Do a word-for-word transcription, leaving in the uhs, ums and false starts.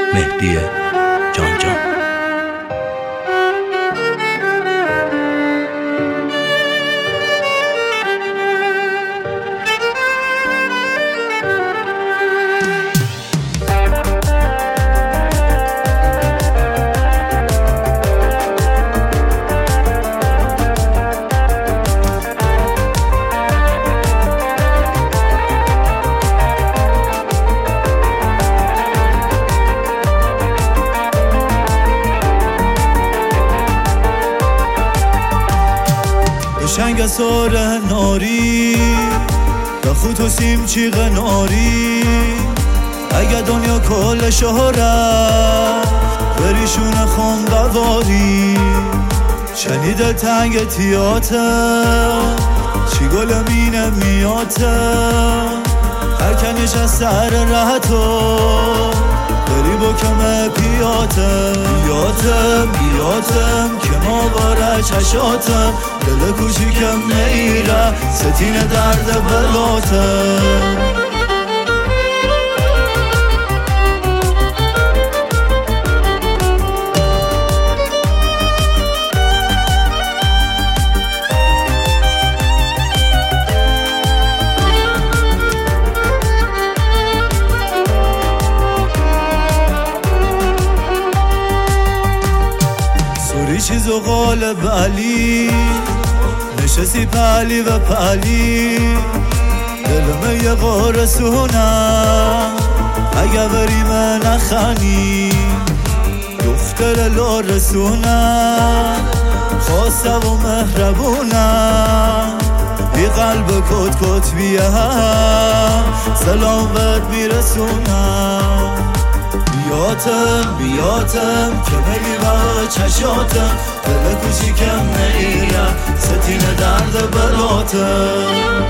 مهدی جان جان. شنگ سار ناری به خود و سیم چیغ ناری اگه دنیا کل شهرت بریشون خون قواری شنیده تنگ تیاته چی گل مینه میاته هر کنش از سر راحتو بری با کمه پیاتم بیاتم بیاتم که ما باره چشاتم دل کوچیکم نیره ستین درد بلاتم چیزو غالب علی نشستی پلی و پلی دلمه یه غارسونم اگه بری من نخنی دختر لارسونم خواسته و مهربونم ای قلب کت کت بیه سلام بد میرسونم بیاتم بیاتم که بگی با چشاتم دل کوچیکم نیره ستین درد بلاتم